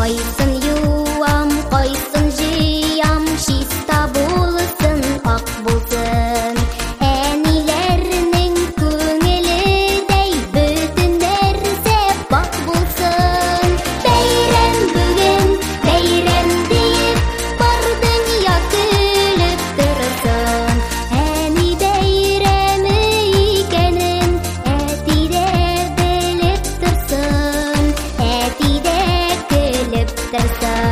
Кайсын юам, кайсын жыям, чиста булсын, ак булсын. Әниләрнең күңеледәй бөтен нәрсә пак булсын. Бәйрәм бүген, бәйрәм диеп, бар дөнья көлеп торсын. Әни бәйрәме икәнен әти дә белеп торсын, әти дә көлеп торсын.